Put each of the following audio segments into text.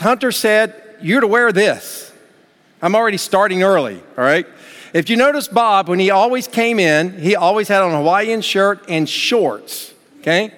Hunter said, you're to wear this. I'm already starting early, all right? If you notice Bob, when he always came in, he always had on a Hawaiian shirt and shorts, okay?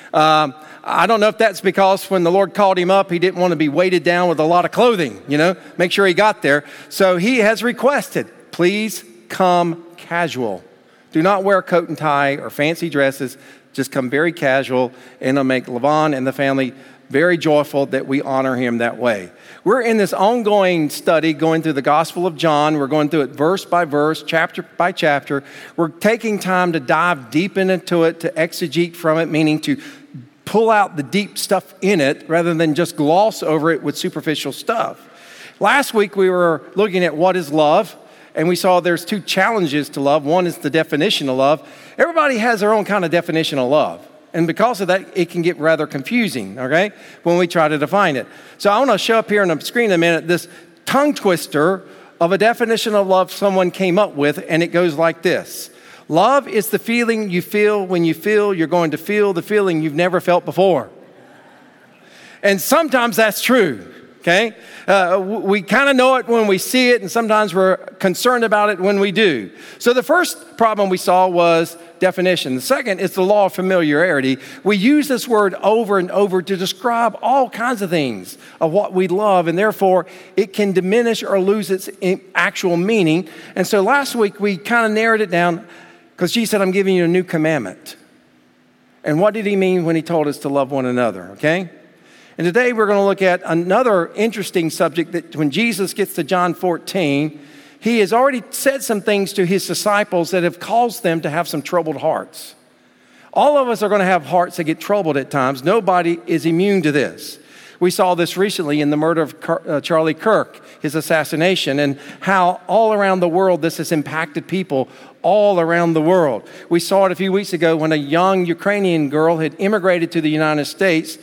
I don't know if that's because when the Lord called him up, he didn't want to be weighted down with a lot of clothing, make sure he got there. So he has requested, please come casual. Do not wear a coat and tie or fancy dresses. Just come very casual, and it'll make Levon and the family very joyful that we honor him that way. We're in this ongoing study going through the Gospel of John. We're going through it verse by verse, chapter by chapter. We're taking time to dive deep into it, to exegete from it, meaning to pull out the deep stuff in it rather than just gloss over it with superficial stuff. Last week we were looking at what is love, and we saw there's two challenges to love. One is the definition of love. Everybody has their own kind of definition of love. And because of that, it can get rather confusing, okay, when we try to define it. So I want to show up here on the screen in a minute this tongue twister of a definition of love someone came up with, and it goes like this. Love is the feeling you feel when you feel you're going to feel the feeling you've never felt before. And sometimes that's true. Okay? We kind of know it when we see it, and sometimes we're concerned about it when we do. So the first problem we saw was definition. The second is the law of familiarity. We use this word over and over to describe all kinds of things of what we love, and therefore it can diminish or lose its actual meaning. And so last week we kind of narrowed it down because Jesus said, I'm giving you a new commandment. And what did he mean when he told us to love one another? Okay? And today we're going to look at another interesting subject that when Jesus gets to John 14, he has already said some things to his disciples that have caused them to have some troubled hearts. All of us are going to have hearts that get troubled at times. Nobody is immune to this. We saw this recently in the murder of Charlie Kirk, his assassination, and how all around the world this has impacted people all around the world. We saw it a few weeks ago when a young Ukrainian girl had immigrated to the United States.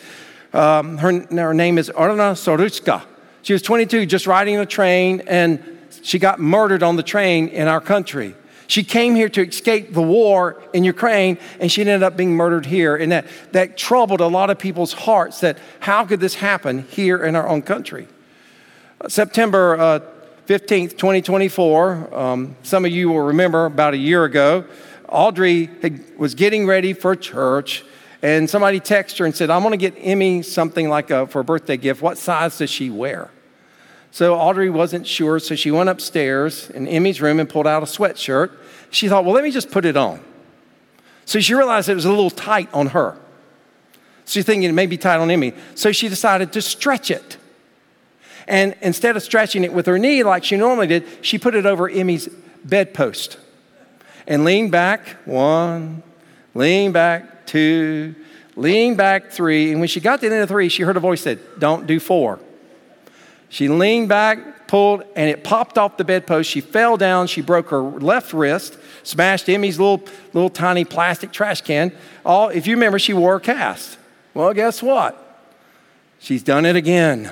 Her name is Orna Sorutska. She was 22, just riding a train, and she got murdered on the train in our country. She came here to escape the war in Ukraine, and she ended up being murdered here. And that troubled a lot of people's hearts, that how could this happen here in our own country? September 15th, 2024, some of you will remember about a year ago, Audrey was getting ready for church, and somebody texted her and said, I want to get Emmy something like for a birthday gift. What size does she wear? So Audrey wasn't sure, so she went upstairs in Emmy's room and pulled out a sweatshirt. She thought, well, let me just put it on. So she realized it was a little tight on her. She's thinking it may be tight on Emmy. So she decided to stretch it. And instead of stretching it with her knee like she normally did, she put it over Emmy's bedpost and leaned back, 1, lean back, 2, lean back, 3. And when she got to the end of 3, she heard a voice said, don't do 4. She leaned back, pulled, and it popped off the bedpost. She fell down. She broke her left wrist, smashed Emmy's little tiny plastic trash can. If you remember, she wore a cast. Well, guess what? She's done it again.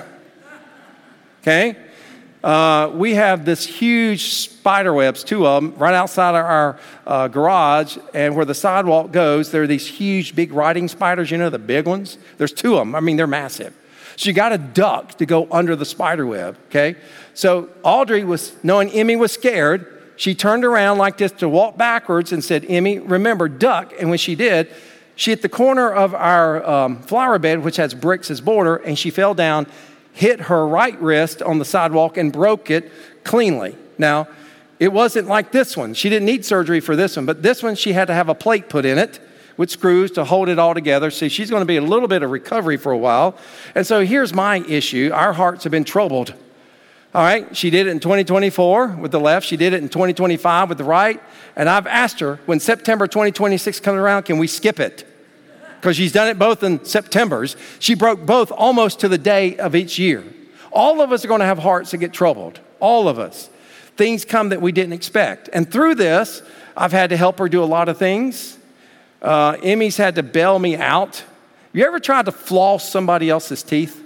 Okay? We have this huge spider webs, 2 of them, right outside of our garage. And where the sidewalk goes, there are these huge, big riding spiders, the big ones. There's 2 of them. I mean, they're massive. So you got to duck to go under the spider web, okay? So Audrey knowing Emmy was scared, she turned around like this to walk backwards and said, Emmy, remember, duck. And when she did, she hit the corner of our flower bed, which has bricks as border, and she fell down, hit her right wrist on the sidewalk and broke it cleanly. Now, it wasn't like this one. She didn't need surgery for this one, but this one she had to have a plate put in it with screws to hold it all together. So she's going to be a little bit of recovery for a while. And so here's my issue. Our hearts have been troubled. All right, she did it in 2024 with the left. She did it in 2025 with the right. And I've asked her, when September 2026 comes around, can we skip it? Because she's done it both in Septembers. She broke both almost to the day of each year. All of us are going to have hearts that get troubled. All of us. Things come that we didn't expect. And through this, I've had to help her do a lot of things. Emmy's had to bail me out. You ever tried to floss somebody else's teeth?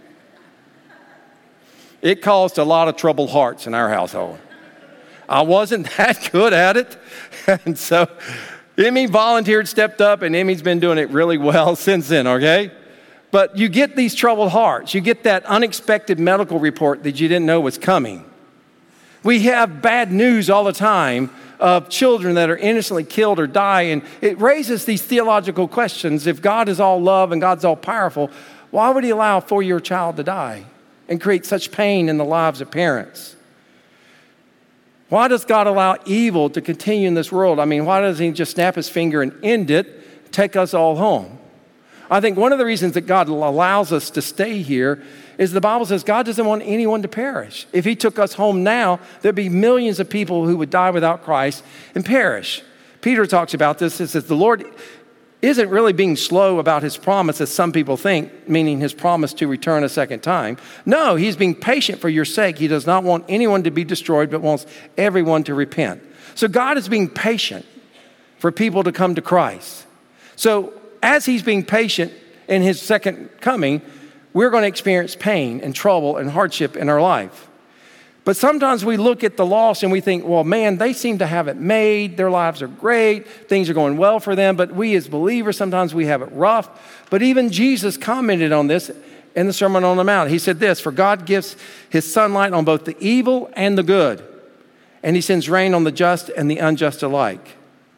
It caused a lot of troubled hearts in our household. I wasn't that good at it. And so Emmy volunteered, stepped up, and Emmy's been doing it really well since then, okay? But you get these troubled hearts. You get that unexpected medical report that you didn't know was coming. We have bad news all the time of children that are innocently killed or die, and it raises these theological questions. If God is all love and God's all powerful, why would he allow a 4-year-old child to die and create such pain in the lives of parents? Why does God allow evil to continue in this world? I mean, why doesn't he just snap his finger and end it, take us all home? I think one of the reasons that God allows us to stay here is the Bible says God doesn't want anyone to perish. If he took us home now, there'd be millions of people who would die without Christ and perish. Peter talks about this. He says the Lord isn't really being slow about his promise, as some people think, meaning his promise to return a second time. No, he's being patient for your sake. He does not want anyone to be destroyed, but wants everyone to repent. So God is being patient for people to come to Christ. So as he's being patient in his second coming, we're going to experience pain and trouble and hardship in our life. But sometimes we look at the lost and we think, well, man, they seem to have it made. Their lives are great. Things are going well for them. But we as believers, sometimes we have it rough. But even Jesus commented on this in the Sermon on the Mount. He said this, for God gives his sunlight on both the evil and the good, and he sends rain on the just and the unjust alike.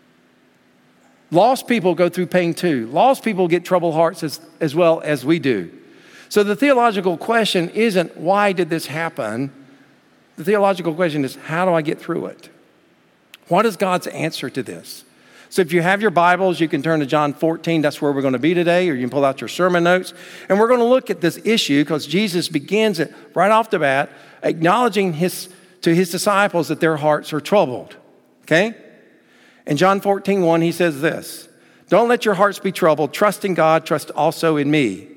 Lost people go through pain too. Lost people get troubled hearts as well as we do. So the theological question isn't, why did this happen? The theological question is, how do I get through it? What is God's answer to this? So if you have your Bibles, you can turn to John 14. That's where we're going to be today, or you can pull out your sermon notes. And we're going to look at this issue because Jesus begins it right off the bat, acknowledging to his disciples that their hearts are troubled. Okay? In John 14:1, he says this, don't let your hearts be troubled. Trust in God. Trust also in me.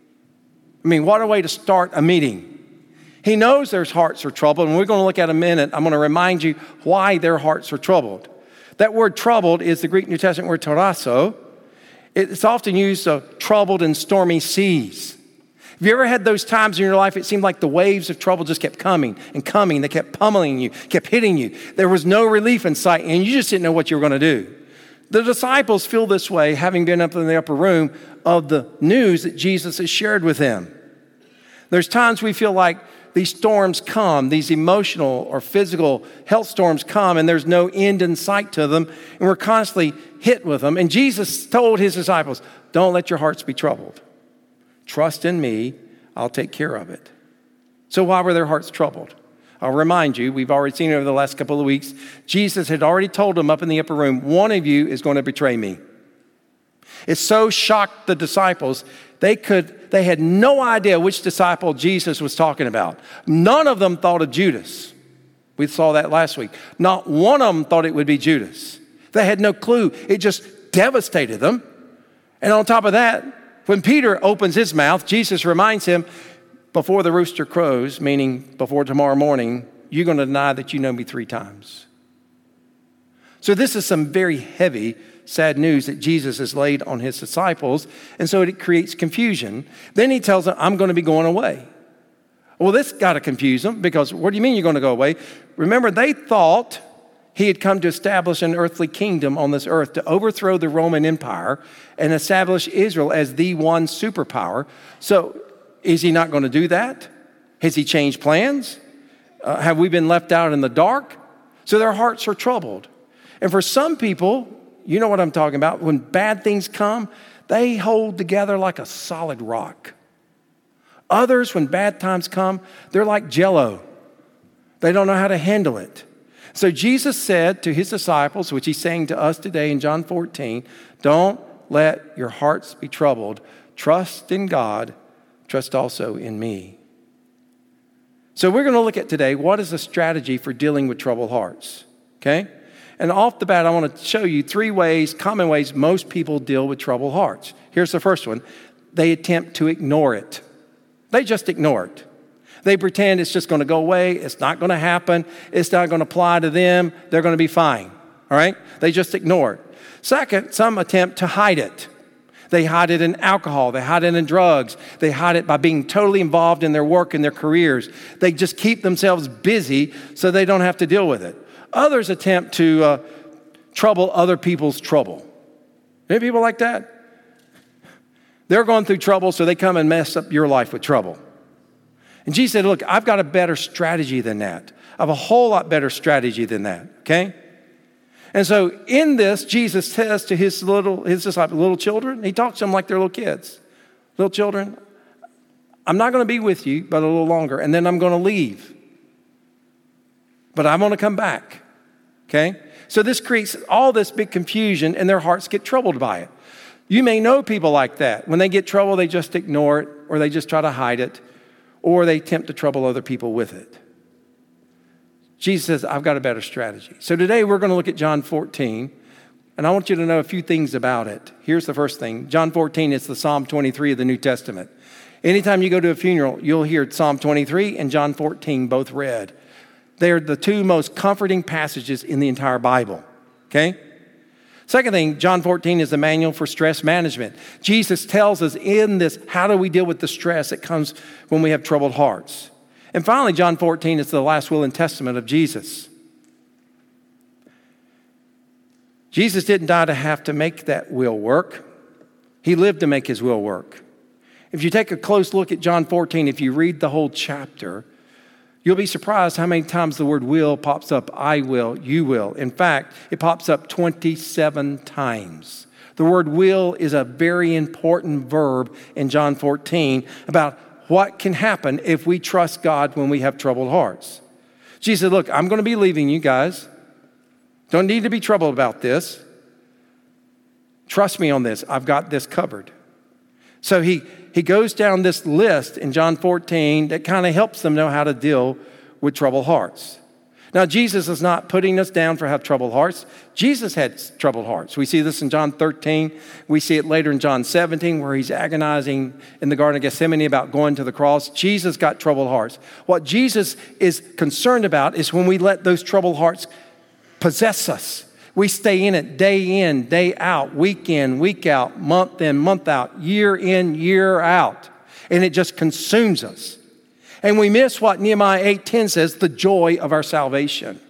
I mean, what a way to start a meeting. He knows their hearts are troubled, and we're going to look at in a minute. I'm going to remind you why their hearts are troubled. That word troubled is the Greek New Testament word tarasso. It's often used of troubled and stormy seas. Have you ever had those times in your life it seemed like the waves of trouble just kept coming and coming? They kept pummeling you, kept hitting you. There was no relief in sight, and you just didn't know what you were going to do. The disciples feel this way, having been up in the upper room of the news that Jesus has shared with them. There's times we feel like these storms come, these emotional or physical health storms come, and there's no end in sight to them, and we're constantly hit with them. And Jesus told his disciples, don't let your hearts be troubled. Trust in me, I'll take care of it. So why were their hearts troubled? I'll remind you, we've already seen it over the last couple of weeks. Jesus had already told them up in the upper room, one of you is going to betray me. It so shocked the disciples, they had no idea which disciple Jesus was talking about. None of them thought of Judas. We saw that last week. Not one of them thought it would be Judas. They had no clue. It just devastated them. And on top of that, when Peter opens his mouth, Jesus reminds him, before the rooster crows, meaning before tomorrow morning, you're going to deny that you know me 3 times. So this is some very heavy, sad news that Jesus has laid on his disciples, and so it creates confusion. Then he tells them, I'm going to be going away. Well, this got to confuse them, because what do you mean you're going to go away? Remember, they thought he had come to establish an earthly kingdom on this earth to overthrow the Roman Empire and establish Israel as the one superpower. So is he not going to do that? Has he changed plans? Have we been left out in the dark? So their hearts are troubled. And for some people, you know what I'm talking about, when bad things come, they hold together like a solid rock. Others, when bad times come, they're like Jell-O. They don't know how to handle it. So Jesus said to his disciples, which he's saying to us today in John 14, don't let your hearts be troubled. Trust in God. Trust also in me. So we're going to look at today, what is the strategy for dealing with troubled hearts? Okay? And off the bat, I want to show you 3 ways, common ways most people deal with troubled hearts. Here's the first one. They attempt to ignore it. They just ignore it. They pretend it's just going to go away. It's not going to happen. It's not going to apply to them. They're going to be fine. All right? They just ignore it. Second, some attempt to hide it. They hide it in alcohol. They hide it in drugs. They hide it by being totally involved in their work and their careers. They just keep themselves busy so they don't have to deal with it. Others attempt to trouble other people's trouble. Any people like that? They're going through trouble, so they come and mess up your life with trouble. And Jesus said, look, I've got a better strategy than that. I have a whole lot better strategy than that, okay? And so in this, Jesus says to his disciples, little children, he talks to them like they're little kids. Little children, I'm not going to be with you but a little longer, and then I'm going to leave. But I'm going to come back, okay? So this creates all this big confusion, and their hearts get troubled by it. You may know people like that. When they get trouble, they just ignore it, or they just try to hide it, or they attempt to trouble other people with it. Jesus says, I've got a better strategy. So today we're going to look at John 14, and I want you to know a few things about it. Here's the first thing. John 14 is the Psalm 23 of the New Testament. Anytime you go to a funeral, you'll hear Psalm 23 and John 14 both read. They're the two most comforting passages in the entire Bible, okay? Second thing, John 14 is the manual for stress management. Jesus tells us in this, how do we deal with the stress that comes when we have troubled hearts? And finally, John 14 is the last will and testament of Jesus. Jesus didn't die to have to make that will work. He lived to make his will work. If you take a close look at John 14, if you read the whole chapter, you'll be surprised how many times the word will pops up. I will, you will. In fact, it pops up 27 times. The word will is a very important verb in John 14 about what can happen if we trust God when we have troubled hearts. Jesus said, look, I'm going to be leaving you guys. Don't need to be troubled about this. Trust me on this. I've got this covered. So he goes down this list in John 14 that kind of helps them know how to deal with troubled hearts. Now, Jesus is not putting us down for have troubled hearts. Jesus had troubled hearts. We see this in John 13. We see it later in John 17 where he's agonizing in the Garden of Gethsemane about going to the cross. Jesus got troubled hearts. What Jesus is concerned about is when we let those troubled hearts possess us. We stay in, day out, week in, week out, month in, month out, year in, year out. And it just consumes us. And we miss what Nehemiah 8:10 says, the joy of our salvation.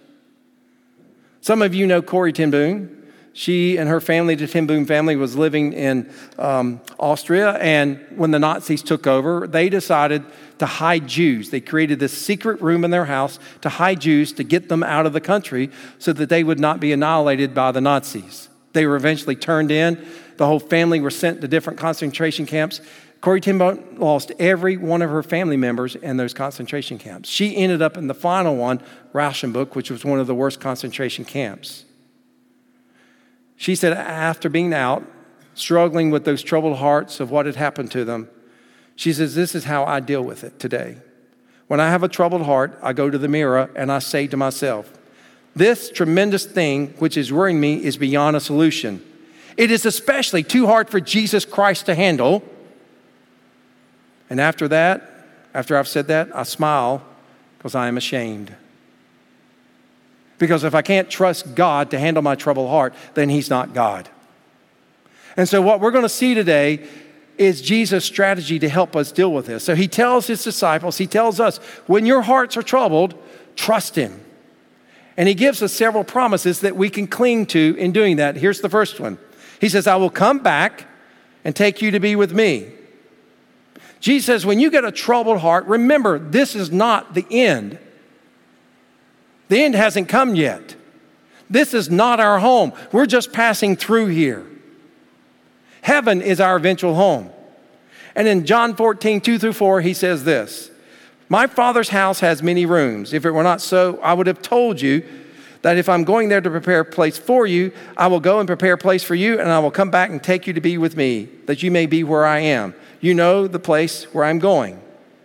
Some of you know Corrie ten Boom. She and her family, the ten Boom family, was living in Austria. And when the Nazis took over, they decided to hide Jews. They created this secret room in their house to hide Jews, to get them out of the country so that they would not be annihilated by the Nazis. They were eventually turned in. The whole family were sent to different concentration camps. Corrie ten Boom lost every one of her family members in those concentration camps. She ended up in the final one, Rauschenbuch, which was one of the worst concentration camps. She said after being out, struggling with those troubled hearts of what had happened to them, she says, this is how I deal with it today. When I have a troubled heart, I go to the mirror and I say to myself, this tremendous thing which is worrying me is beyond a solution. It is especially too hard for Jesus Christ to handle. And after I've said that, I smile because I am ashamed. Because if I can't trust God to handle my troubled heart, then he's not God. And so what we're going to see today is Jesus' strategy to help us deal with this. So he tells his disciples, he tells us, when your hearts are troubled, trust him. And he gives us several promises that we can cling to in doing that. Here's the first one. He says, I will come back and take you to be with me. Jesus says, when you get a troubled heart, remember, this is not the end. The end hasn't come yet. This is not our home. We're just passing through here. Heaven is our eventual home. And in John 14, 2-4, he says this, my Father's house has many rooms. If it were not so, I would have told you that if I'm going there to prepare a place for you, I will go and prepare a place for you, and I will come back and take you to be with me, that you may be where I am. You know the place where I'm going.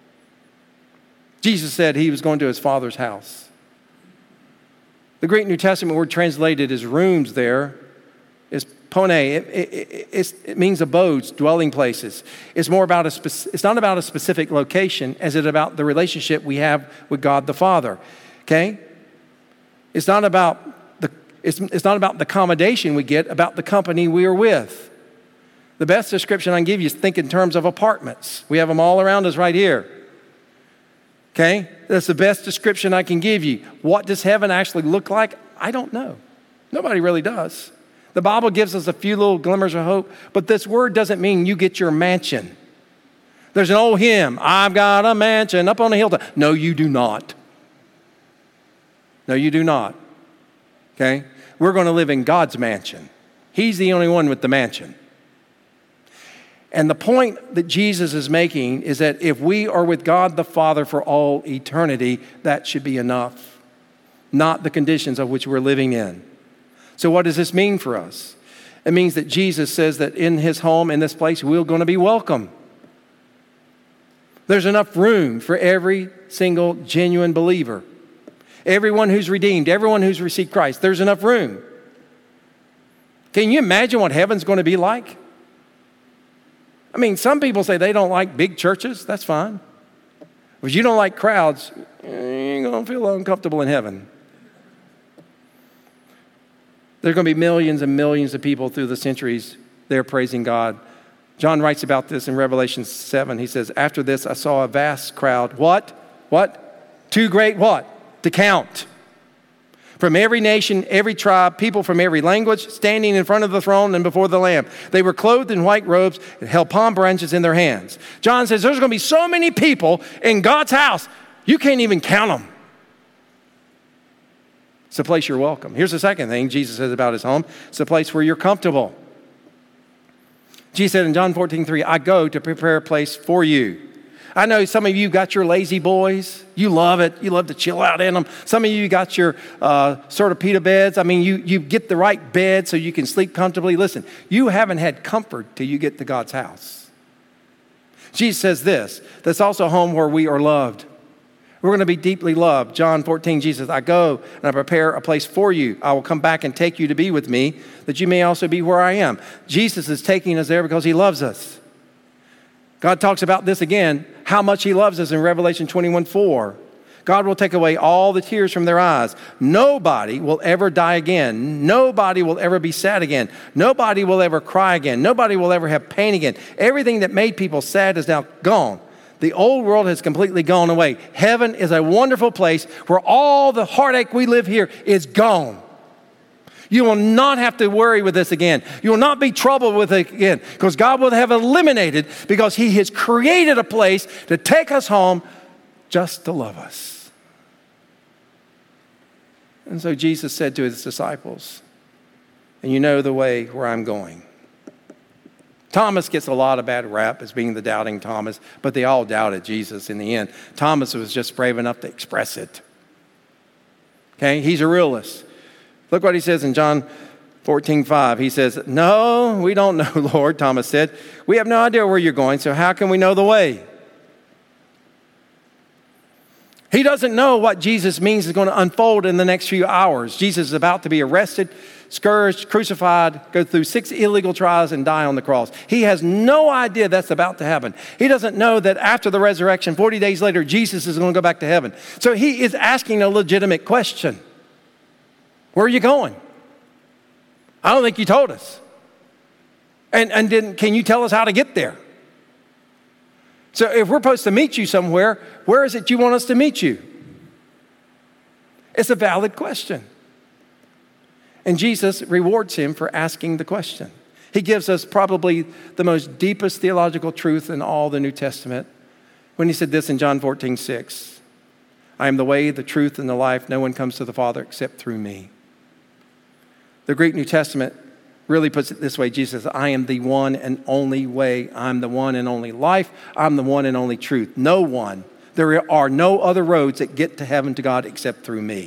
Jesus said he was going to his Father's house. The Greek New Testament word translated as rooms there is pone. It means abodes, dwelling places. It's more about it's not about a specific location as it about the relationship we have with God the Father. Okay? It's not about the accommodation we get, about the company we are with. The best description I can give you is think in terms of apartments. We have them all around us right here. Okay? That's the best description I can give you. What does heaven actually look like? I don't know. Nobody really does. The Bible gives us a few little glimmers of hope, but this word doesn't mean you get your mansion. There's an old hymn, I've got a mansion up on the hilltop. No, you do not. No, you do not. Okay? We're going to live in God's mansion. He's the only one with the mansion. And the point that Jesus is making is that if we are with God the Father for all eternity, that should be enough, not the conditions of which we're living in. So what does this mean for us? It means that Jesus says that in his home, in this place, we're going to be welcome. There's enough room for every single genuine believer. Everyone who's redeemed, everyone who's received Christ, there's enough room. Can you imagine what heaven's going to be like? I mean, some people say they don't like big churches. That's fine. If you don't like crowds, you're going to feel uncomfortable in heaven. There are going to be millions and millions of people through the centuries there praising God. John writes about this in Revelation 7. He says, after this, I saw a vast crowd. What? Too great what? To count. From every nation, every tribe, people from every language, standing in front of the throne and before the Lamb. They were clothed in white robes and held palm branches in their hands. John says there's going to be so many people in God's house, you can't even count them. It's a place you're welcome. Here's the second thing Jesus says about his home. It's a place where you're comfortable. Jesus said in John 14:3, I go to prepare a place for you. I know some of you got your lazy boys. You love it. You love to chill out in them. Some of you got your sort of pita beds. I mean, you get the right bed so you can sleep comfortably. Listen, you haven't had comfort till you get to God's house. Jesus says this, that's also a home where we are loved. We're going to be deeply loved. John 14, Jesus, I go and I prepare a place for you. I will come back and take you to be with me, that you may also be where I am. Jesus is taking us there because he loves us. God talks about this again, how much he loves us in Revelation 21:4. God will take away all the tears from their eyes. Nobody will ever die again. Nobody will ever be sad again. Nobody will ever cry again. Nobody will ever have pain again. Everything that made people sad is now gone. The old world has completely gone away. Heaven is a wonderful place where all the heartache we live here is gone. You will not have to worry with this again. You will not be troubled with it again because God will have eliminated because he has created a place to take us home just to love us. And so Jesus said to his disciples, and you know the way where I'm going. Thomas gets a lot of bad rap as being the doubting Thomas, but they all doubted Jesus in the end. Thomas was just brave enough to express it. Okay, he's a realist. Look what he says in John 14:5. He says, no, we don't know, Lord, Thomas said. We have no idea where you're going, so how can we know the way? He doesn't know what Jesus means is going to unfold in the next few hours. Jesus is about to be arrested, scourged, crucified, go through 6 illegal trials and die on the cross. He has no idea that's about to happen. He doesn't know that after the resurrection, 40 days later, Jesus is going to go back to heaven. So he is asking a legitimate question. Where are you going? I don't think you told us. And then can you tell us how to get there? So if we're supposed to meet you somewhere, where is it you want us to meet you? It's a valid question. And Jesus rewards him for asking the question. He gives us probably the most deepest theological truth in all the New Testament when he said this in John 14:6. I am the way, the truth, and the life. No one comes to the Father except through me. The Greek New Testament really puts it this way. Jesus says, I am the one and only way. I'm the one and only life. I'm the one and only truth. No one. There are no other roads that get to heaven to God except through me.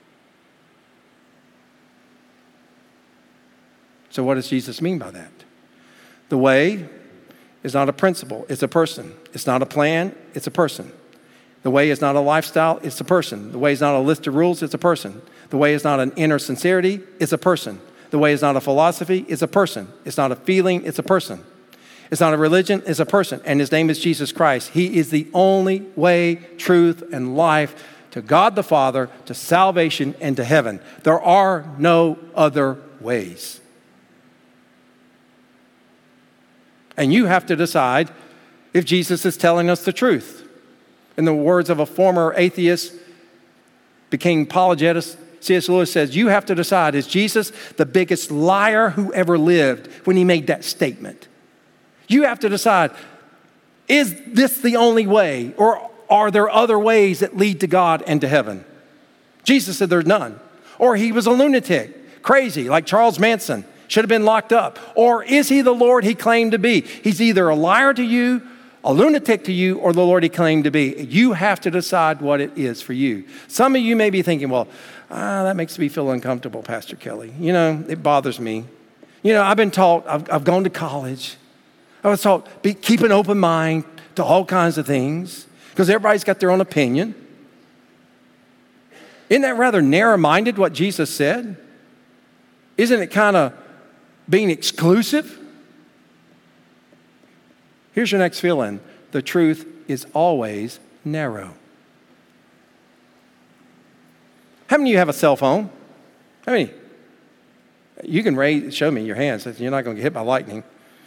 So what does Jesus mean by that? The way is not a principle. It's a person. It's not a plan. It's a person. The way is not a lifestyle. It's a person. The way is not a list of rules. It's a person. The way is not an inner sincerity. It's a person. The way is not a philosophy, it's a person. It's not a feeling, it's a person. It's not a religion, it's a person. And his name is Jesus Christ. He is the only way, truth, and life to God the Father, to salvation, and to heaven. There are no other ways. And you have to decide if Jesus is telling us the truth. In the words of a former atheist, became apologist C.S. Lewis says, you have to decide, is Jesus the biggest liar who ever lived when he made that statement? You have to decide, is this the only way, or are there other ways that lead to God and to heaven? Jesus said there's none. Or he was a lunatic, crazy, like Charles Manson, should have been locked up. Or is he the Lord he claimed to be? He's either a liar to you, a lunatic to you, or the Lord he claimed to be. You have to decide what it is for you. Some of you may be thinking, well, that makes me feel uncomfortable, Pastor Kelly. You know, it bothers me. You know, I've been taught, I've gone to college. I was taught, keep an open mind to all kinds of things, because everybody's got their own opinion. Isn't that rather narrow-minded, what Jesus said? Isn't it kind of being exclusive? Here's your next fill-in. The truth is always narrow. How many of you have a cell phone? How many? You can show me your hands. You're not going to get hit by lightning.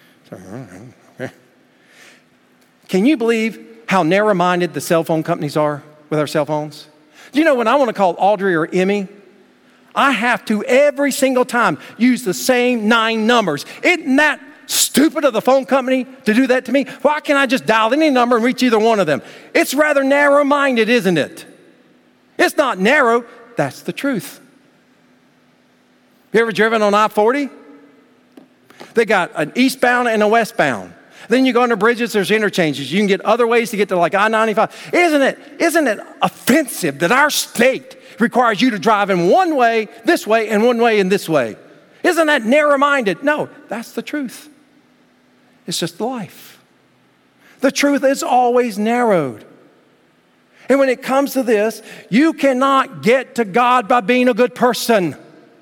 Can you believe how narrow-minded the cell phone companies are with our cell phones? Do you know when I want to call Audrey or Emmy, I have to every single time use the same 9 numbers. Isn't that stupid of the phone company to do that to me? Why can't I just dial any number and reach either one of them? It's rather narrow-minded, isn't it? It's not narrow. That's the truth. You ever driven on I-40? They got an eastbound and a westbound. Then you go under bridges, there's interchanges. You can get other ways to get to like I-95. Isn't it offensive that our state requires you to drive in one way, this way, and one way, and this way? Isn't that narrow-minded? No, that's the truth. It's just life. The truth is always narrowed. And when it comes to this, you cannot get to God by being a good person.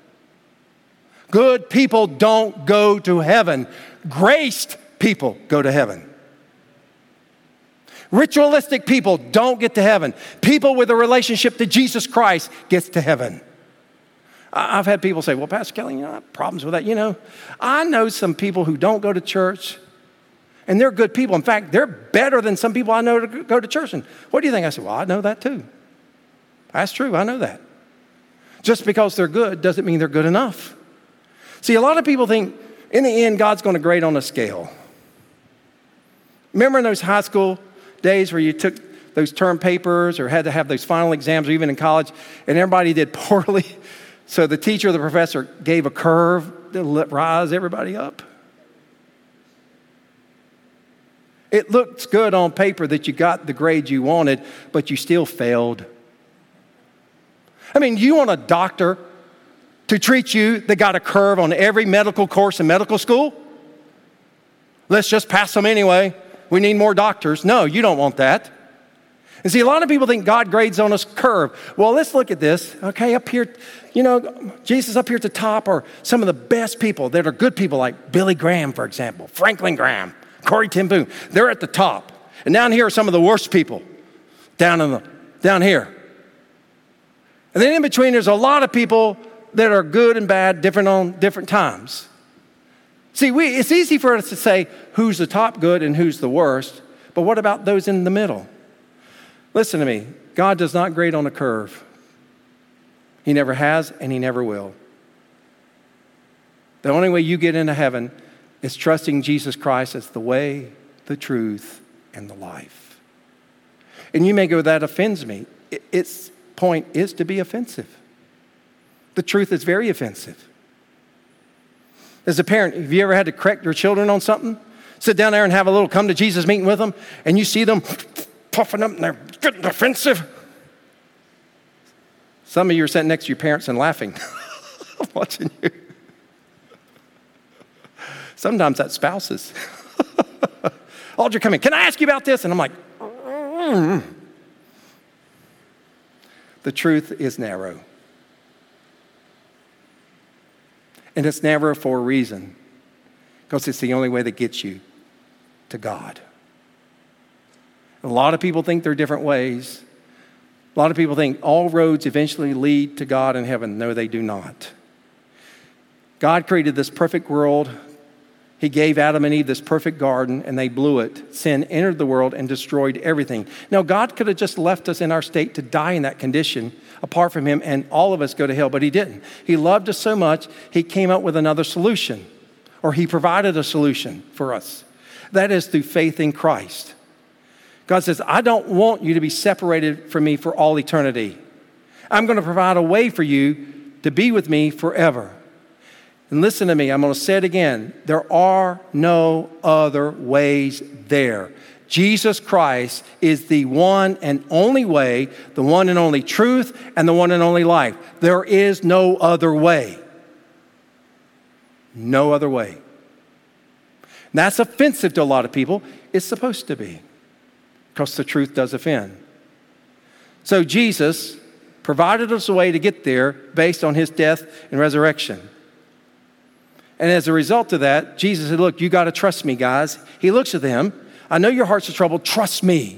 Good people don't go to heaven. Graced people go to heaven. Ritualistic people don't get to heaven. People with a relationship to Jesus Christ gets to heaven. I've had people say, well, Pastor Kelly, I have problems with that. I know some people who don't go to church, and they're good people. In fact, they're better than some people I know to go to church. And what do you think? I said, well, I know that too. That's true. I know that. Just because they're good doesn't mean they're good enough. See, a lot of people think, in the end, God's going to grade on a scale. Remember in those high school days where you took those term papers or had to have those final exams, or even in college, and everybody did poorly? So the teacher or the professor gave a curve to rise everybody up. It looks good on paper that you got the grade you wanted, but you still failed. I mean, you want a doctor to treat you that got a curve on every medical course in medical school? Let's just pass them anyway. We need more doctors. No, you don't want that. And see, a lot of people think God grades on a curve. Well, let's look at this. Okay, up here, Jesus up here at the top are some of the best people that are good people, like Billy Graham, for example, Franklin Graham, Corrie ten Boom. They're at the top. And down here are some of the worst people, down here. And then in between, there's a lot of people that are good and bad, different on different times. See, it's easy for us to say who's the top good and who's the worst, but what about those in the middle? Listen to me. God does not grade on a curve. He never has, and he never will. The only way you get into heaven is trusting Jesus Christ as the way, the truth, and the life. And you may go, that offends me. Its point is to be offensive. The truth is very offensive. As a parent, have you ever had to correct your children on something? Sit down there and have a little come to Jesus meeting with them, and you see them puffing up and they're getting offensive. Some of you are sitting next to your parents and laughing. I'm watching you. Sometimes that's spouses. Audrey, come in. Can I ask you about this? And I'm like, The truth is narrow. And it's narrow for a reason, because it's the only way that gets you to God. A lot of people think there are different ways. A lot of people think all roads eventually lead to God in heaven. No, they do not. God created this perfect world He gave Adam and Eve this perfect garden, and they blew it. Sin entered the world and destroyed everything. Now, God could have just left us in our state to die in that condition apart from him, and all of us go to hell, but he didn't. He loved us so much, he came up with another solution, or he provided a solution for us. That is through faith in Christ. God says, I don't want you to be separated from me for all eternity. I'm going to provide a way for you to be with me forever. And listen to me, I'm going to say it again. There are no other ways there. Jesus Christ is the one and only way, the one and only truth, and the one and only life. There is no other way. No other way. And that's offensive to a lot of people. It's supposed to be, because the truth does offend. So Jesus provided us a way to get there based on his death and resurrection. And as a result of that, Jesus said, look, you got to trust me, guys. He looks at them. I know your hearts are troubled. Trust me.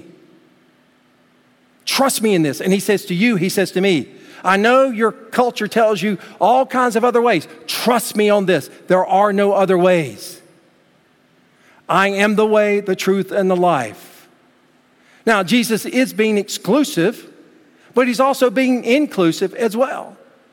Trust me in this. And he says to you, he says to me, I know your culture tells you all kinds of other ways. Trust me on this. There are no other ways. I am the way, the truth, and the life. Now, Jesus is being exclusive, but he's also being inclusive as well.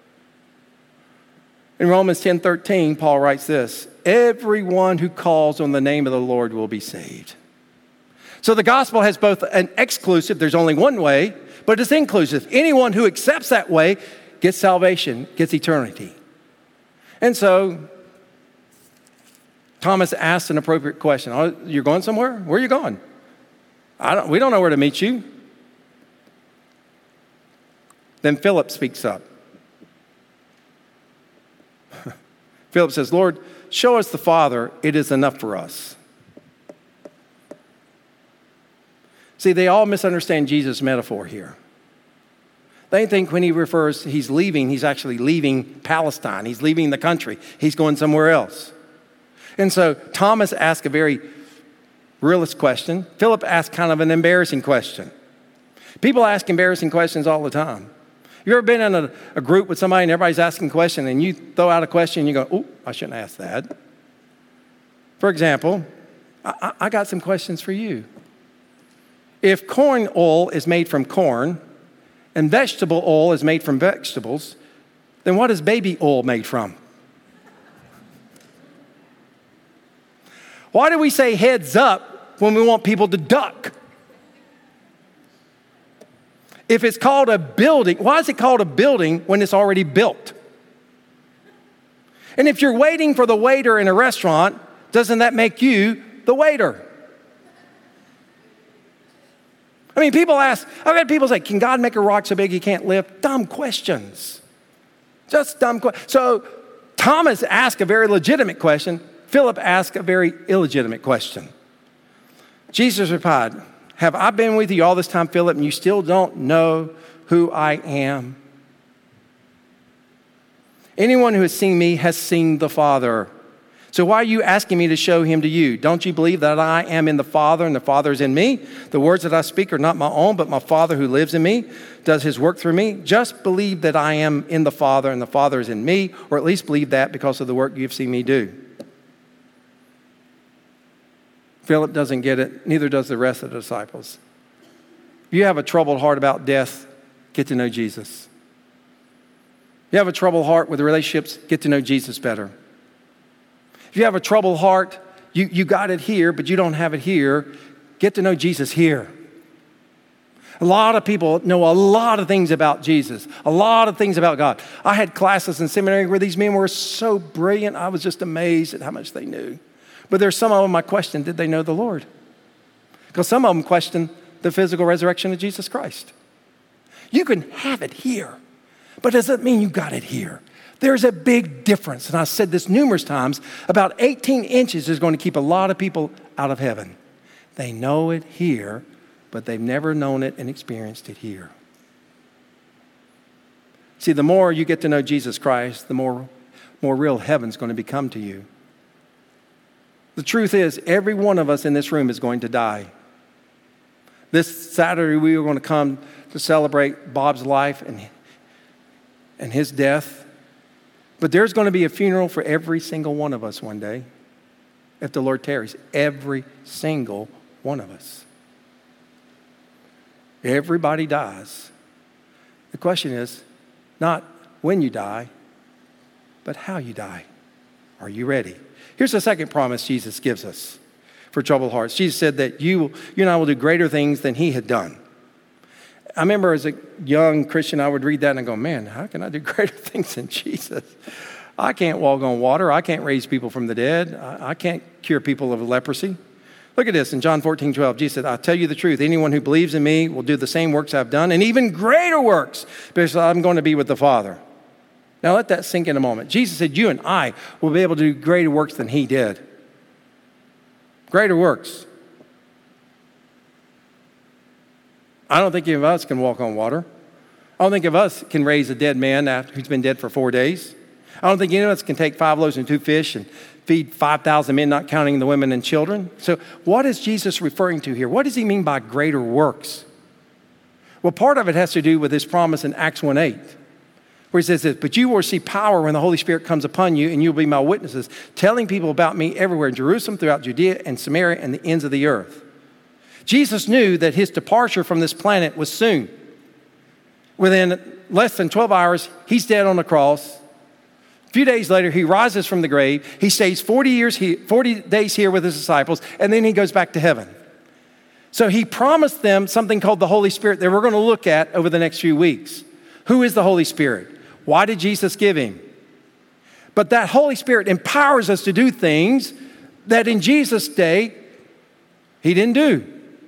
In Romans 10:13, Paul writes this, everyone who calls on the name of the Lord will be saved. So the gospel has both an exclusive, there's only one way, but it's inclusive. Anyone who accepts that way gets salvation, gets eternity. And so Thomas asked an appropriate question. Oh, you're going somewhere? Where are you going? We don't know where to meet you. Then Philip speaks up. Philip says, Lord, show us the Father. It is enough for us. See, they all misunderstand Jesus' metaphor here. They think when he refers, he's leaving, he's actually leaving Palestine. He's leaving the country. He's going somewhere else. And so Thomas asked a very realist question. Philip asked kind of an embarrassing question. People ask embarrassing questions all the time. You ever been in a group with somebody and everybody's asking a question and you throw out a question and you go, oh, I shouldn't ask that. For example, I got some questions for you. If corn oil is made from corn and vegetable oil is made from vegetables, then what is baby oil made from? Why do we say heads up when we want people to duck? If it's called a building, why is it called a building when it's already built? And if you're waiting for the waiter in a restaurant, doesn't that make you the waiter? I mean, people ask, I've had people say, can God make a rock so big he can't lift? Dumb questions. Just dumb questions. So Thomas asked a very legitimate question. Philip asked a very illegitimate question. Jesus replied, have I been with you all this time, Philip, and you still don't know who I am? Anyone who has seen me has seen the Father. So why are you asking me to show him to you? Don't you believe that I am in the Father and the Father is in me? The words that I speak are not my own, but my Father who lives in me does his work through me. Just believe that I am in the Father and the Father is in me, or at least believe that because of the work you've seen me do. Philip doesn't get it, neither does the rest of the disciples. If you have a troubled heart about death, get to know Jesus. If you have a troubled heart with relationships, get to know Jesus better. If you have a troubled heart, you got it here, but you don't have it here, get to know Jesus here. A lot of people know a lot of things about Jesus, a lot of things about God. I had classes in seminary where these men were so brilliant, I was just amazed at how much they knew. But there's some of them I questioned, did they know the Lord? Because some of them questioned the physical resurrection of Jesus Christ. You can have it here, but does that mean you got it here? There's a big difference. And I've said this numerous times, about 18 inches is going to keep a lot of people out of heaven. They know it here, but they've never known it and experienced it here. See, the more you get to know Jesus Christ, the more real heaven's going to become to you. The truth is, every one of us in this room is going to die. This Saturday, we are going to come to celebrate Bob's life and his death. But there's going to be a funeral for every single one of us one day. if the Lord tarries. Every single one of us. Everybody dies. The question is not when you die, but how you die. Are you ready? Here's the second promise Jesus gives us for troubled hearts. Jesus said that you and I will do greater things than he had done. I remember as a young Christian, I would read that and I go, man, how can I do greater things than Jesus? I can't walk on water. I can't raise people from the dead. I can't cure people of leprosy. Look at this in John 14:12. Jesus said, I tell you the truth. Anyone who believes in me will do the same works I've done and even greater works because I'm going to be with the Father. Now let that sink in a moment. Jesus said, you and I will be able to do greater works than he did. Greater works. I don't think any of us can walk on water. I don't think any of us can raise a dead man who's been dead for 4 days. I don't think any of us can take 5 loaves and 2 fish and feed 5,000 men, not counting the women and children. So what is Jesus referring to here? What does he mean by greater works? Well, part of it has to do with his promise in Acts 1:8, where he says this, but you will receive power when the Holy Spirit comes upon you, and you'll be my witnesses, telling people about me everywhere in Jerusalem, throughout Judea and Samaria, and the ends of the earth. Jesus knew that his departure from this planet was soon. Within less than 12 hours, he's dead on the cross. A few days later, he rises from the grave. He stays 40 days here with his disciples, and then he goes back to heaven. So he promised them something called the Holy Spirit that we're going to look at over the next few weeks. Who is the Holy Spirit? Why did Jesus give him? But that Holy Spirit empowers us to do things that in Jesus' day, he didn't do.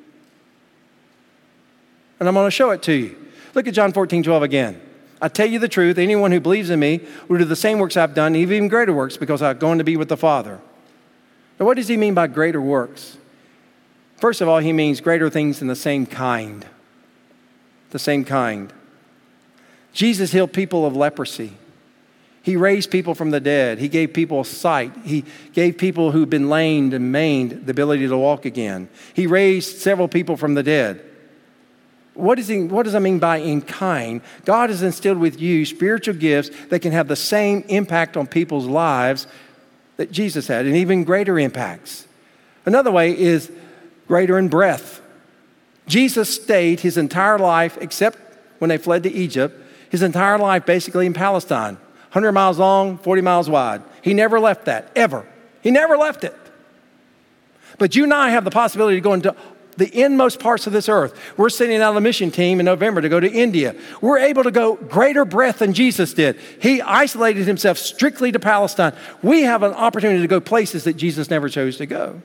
And I'm going to show it to you. Look at John 14:12 again. I tell you the truth, anyone who believes in me will do the same works I've done, even greater works, because I'm going to be with the Father. Now, what does he mean by greater works? First of all, he means greater things in the same kind. The same kind. Jesus healed people of leprosy. He raised people from the dead. He gave people sight. He gave people who'd been lamed and maimed the ability to walk again. He raised several people from the dead. What does I mean by in kind? God has instilled with you spiritual gifts that can have the same impact on people's lives that Jesus had, and even greater impacts. Another way is greater in breadth. Jesus stayed his entire life, except when they fled to Egypt, his entire life basically in Palestine. 100 miles long, 40 miles wide. He never left that, ever. He never left it. But you and I have the possibility to go into the inmost parts of this earth. We're sending out a mission team in November to go to India. We're able to go greater breadth than Jesus did. He isolated himself strictly to Palestine. We have an opportunity to go places that Jesus never chose to go.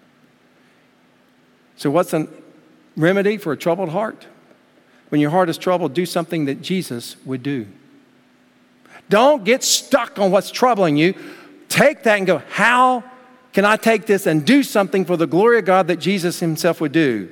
So what's a remedy for a troubled heart? When your heart is troubled, do something that Jesus would do. Don't get stuck on what's troubling you. Take that and go, how can I take this and do something for the glory of God that Jesus himself would do?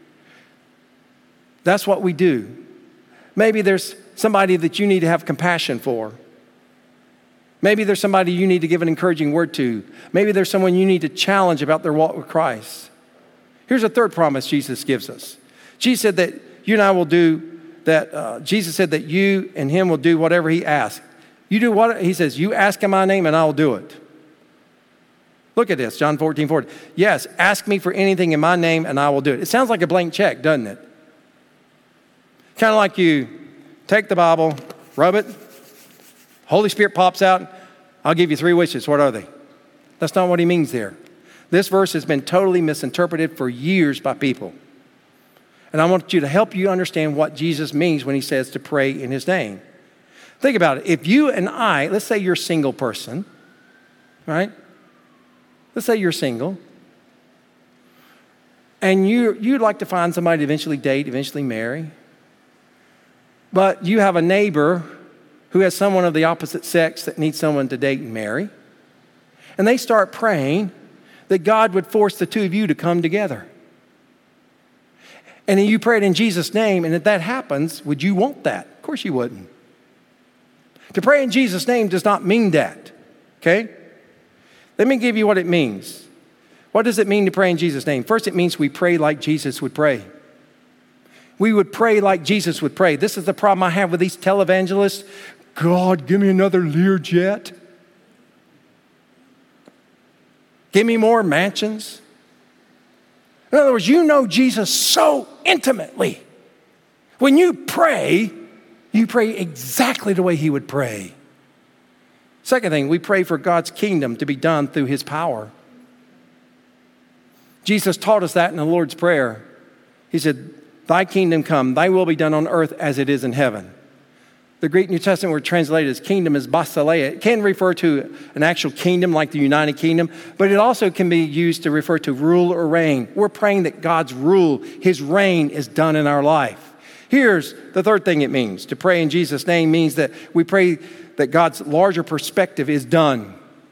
That's what we do. Maybe there's somebody that you need to have compassion for. Maybe there's somebody you need to give an encouraging word to. Maybe there's someone you need to challenge about their walk with Christ. Here's a third promise Jesus gives us. Jesus said that you and I will do that. Jesus said that you and him will do whatever he asks. You do what? He says, you ask in my name and I'll do it. Look at this, John 14:40. Yes, ask me for anything in my name and I will do it. It sounds like a blank check, doesn't it? Kind of like you take the Bible, rub it, Holy Spirit pops out, I'll give you 3 wishes. What are they? That's not what he means there. This verse has been totally misinterpreted for years by people. And I want you to help you understand what Jesus means when he says to pray in his name. Think about it. If you and I, let's say you're a single person, right? Let's say you're single, and you'd like to find somebody to eventually date, eventually marry, but you have a neighbor who has someone of the opposite sex that needs someone to date and marry, and they start praying that God would force the two of you to come together. And then you pray it in Jesus' name, and if that happens, would you want that? Of course you wouldn't. To pray in Jesus' name does not mean that, okay? Let me give you what it means. What does it mean to pray in Jesus' name? First, it means we pray like Jesus would pray. We would pray like Jesus would pray. This is the problem I have with these televangelists. God, give me another Learjet. Give me more mansions. In other words, you know Jesus so intimately. When you pray exactly the way he would pray. Second thing, we pray for God's kingdom to be done through his power. Jesus taught us that in the Lord's Prayer. He said, thy kingdom come, thy will be done on earth as it is in heaven. The Greek New Testament word translated as kingdom is basileia. It can refer to an actual kingdom like the United Kingdom, but it also can be used to refer to rule or reign. We're praying that God's rule, his reign is done in our life. Here's the third thing it means. To pray in Jesus' name means that we pray that God's larger perspective is done.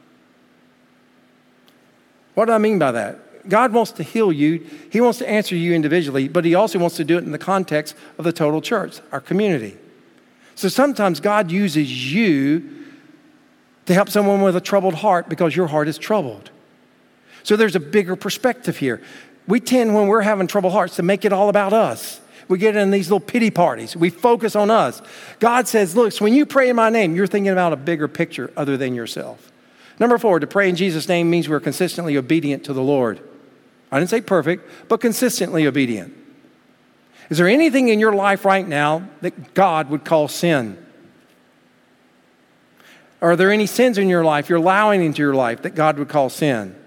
What do I mean by that? God wants to heal you. He wants to answer you individually, but he also wants to do it in the context of the total church, our community. So sometimes God uses you to help someone with a troubled heart because your heart is troubled. So there's a bigger perspective here. We tend, when we're having troubled hearts, to make it all about us. We get in these little pity parties. We focus on us. God says, look, so when you pray in my name, you're thinking about a bigger picture other than yourself. Number 4, to pray in Jesus' name means we're consistently obedient to the Lord. I didn't say perfect, but consistently obedient. Is there anything in your life right now that God would call sin? Are there any sins in your life you're allowing into your life that God would call sin?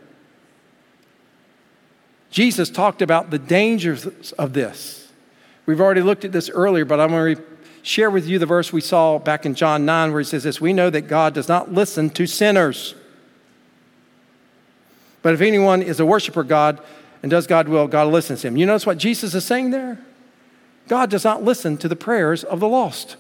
Jesus talked about the dangers of this. We've already looked at this earlier, but I'm going to share with you the verse we saw back in John 9 where he says this, we know that God does not listen to sinners. But if anyone is a worshiper of God and does God's will, God listens to him. You notice what Jesus is saying there? God does not listen to the prayers of the lost.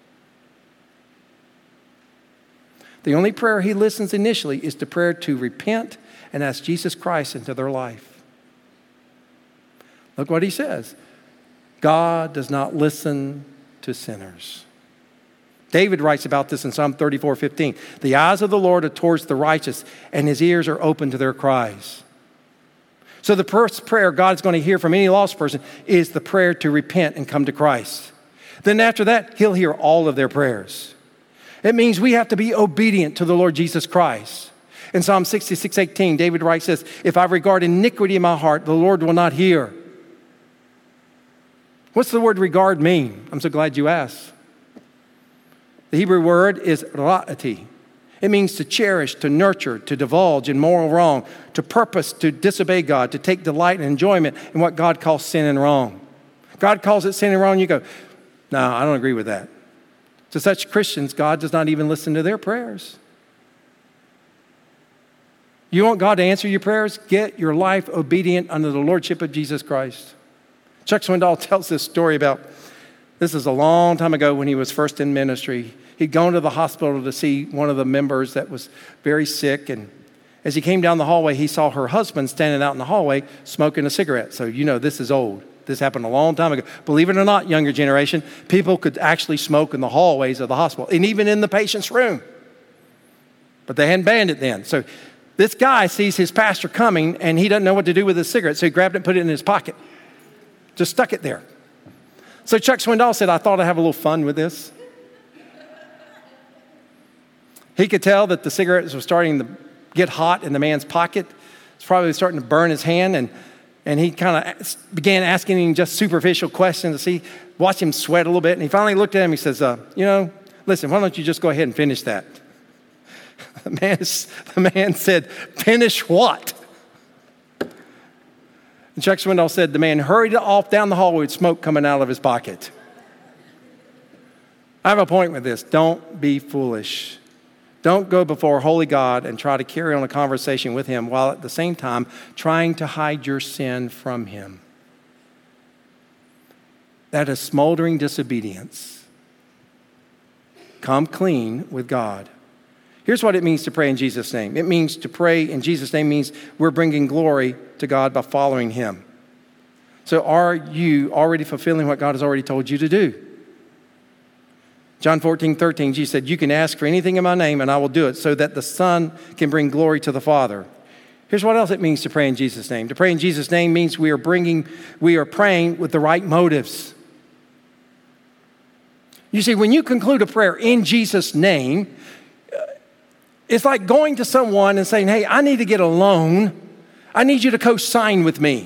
The only prayer he listens initially is the prayer to repent and ask Jesus Christ into their life. Look what he says. God does not listen to sinners. David writes about this in Psalm 34:15. The eyes of the Lord are towards the righteous, and his ears are open to their cries. So the first prayer God's going to hear from any lost person is the prayer to repent and come to Christ. Then after that, he'll hear all of their prayers. It means we have to be obedient to the Lord Jesus Christ. In Psalm 66:18, David writes this, if I regard iniquity in my heart, the Lord will not hear. What's the word regard mean? I'm so glad you asked. The Hebrew word is ra'ati. It means to cherish, to nurture, to divulge in moral wrong, to purpose, to disobey God, to take delight and enjoyment in what God calls sin and wrong. God calls it sin and wrong, you go, no, I don't agree with that. To such Christians, God does not even listen to their prayers. You want God to answer your prayers? Get your life obedient under the lordship of Jesus Christ. Chuck Swindoll tells this story about, this is a long time ago when he was first in ministry. He'd gone to the hospital to see one of the members that was very sick. And as he came down the hallway, he saw her husband standing out in the hallway smoking a cigarette. So you know this is old. This happened a long time ago. Believe it or not, younger generation, people could actually smoke in the hallways of the hospital and even in the patient's room. But they hadn't banned it then. So this guy sees his pastor coming and he doesn't know what to do with his cigarette. So he grabbed it and put it in his pocket. Just stuck it there. So Chuck Swindoll said, I thought I'd have a little fun with this. He could tell that the cigarettes were starting to get hot in the man's pocket. It's probably starting to burn his hand. And he kind of began asking him just superficial questions to watch him sweat a little bit. And he finally looked at him. He says, listen, why don't you just go ahead and finish that? The man said, finish what? And Chuck Swindoll said the man hurried off down the hallway with smoke coming out of his pocket. I have a point with this. Don't be foolish. Don't go before holy God and try to carry on a conversation with him while at the same time trying to hide your sin from him. That is smoldering disobedience. Come clean with God. Here's what it means to pray in Jesus' name. It means to pray in Jesus' name means we're bringing glory to God by following him. So are you already fulfilling what God has already told you to do? John 14:13, Jesus said, you can ask for anything in my name and I will do it so that the Son can bring glory to the Father. Here's what else it means to pray in Jesus' name. To pray in Jesus' name means we are praying with the right motives. You see, when you conclude a prayer in Jesus' name, It's like going to someone and saying, hey, I need to get a loan. I need you to co-sign with me.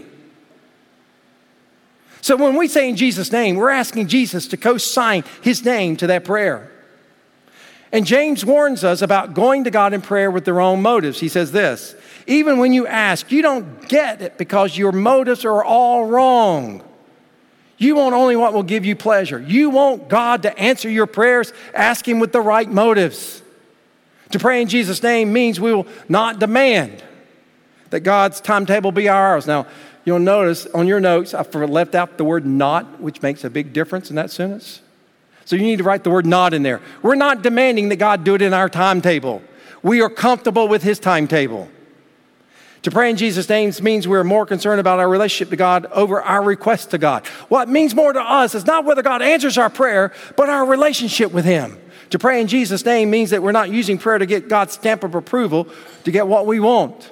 So when we say in Jesus' name, we're asking Jesus to co-sign his name to that prayer. And James warns us about going to God in prayer with the wrong motives. He says this, even when you ask, you don't get it because your motives are all wrong. You want only what will give you pleasure. You want God to answer your prayers, ask him with the right motives. To pray in Jesus' name means we will not demand that God's timetable be ours. Now, you'll notice on your notes, I've left out the word not, which makes a big difference in that sentence. So you need to write the word not in there. We're not demanding that God do it in our timetable. We are comfortable with his timetable. To pray in Jesus' name means we're more concerned about our relationship to God over our request to God. What means more to us is not whether God answers our prayer, but our relationship with him. To pray in Jesus' name means that we're not using prayer to get God's stamp of approval to get what we want.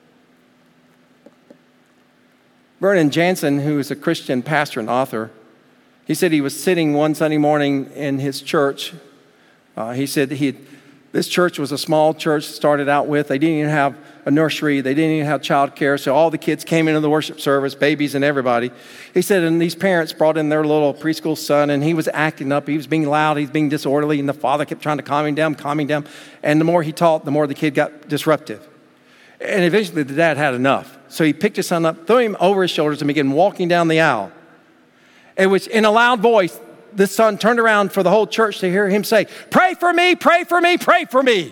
Vernon Jansen, who is a Christian pastor and author, he said he was sitting one Sunday morning in his church. He said this church was a small church to started out with. They didn't even have a nursery. They didn't even have childcare. So all the kids came into the worship service, babies and everybody. He said, and these parents brought in their little preschool son, and he was acting up. He was being loud. He was being disorderly. And the father kept trying to calm him down. And the more he taught, the more the kid got disruptive. And eventually the dad had enough. So he picked his son up, threw him over his shoulders, and began walking down the aisle. In which, in a loud voice, this son turned around for the whole church to hear him say, pray for me, pray for me, pray for me.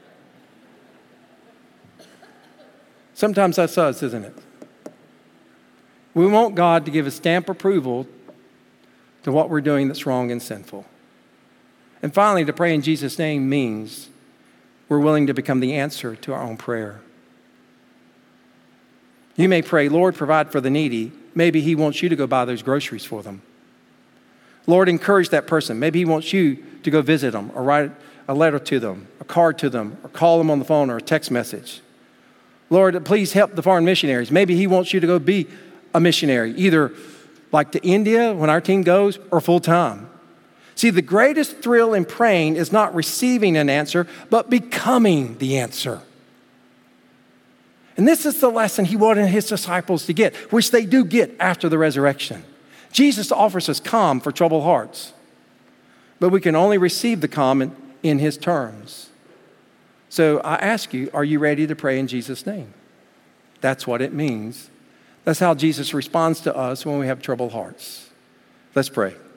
Sometimes that's us, isn't it? We want God to give a stamp approval to what we're doing that's wrong and sinful. And finally, to pray in Jesus' name means we're willing to become the answer to our own prayer. You may pray, Lord, provide for the needy. Maybe he wants you to go buy those groceries for them. Lord, encourage that person. Maybe he wants you to go visit them or write a letter to them, a card to them, or call them on the phone or a text message. Lord, please help the foreign missionaries. Maybe he wants you to go be a missionary, either like to India when our team goes or full time. See, the greatest thrill in praying is not receiving an answer, but becoming the answer. And this is the lesson he wanted his disciples to get, which they do get after the resurrection. Jesus offers us calm for troubled hearts, but we can only receive the calm in his terms. So I ask you, are you ready to pray in Jesus' name? That's what it means. That's how Jesus responds to us when we have troubled hearts. Let's pray.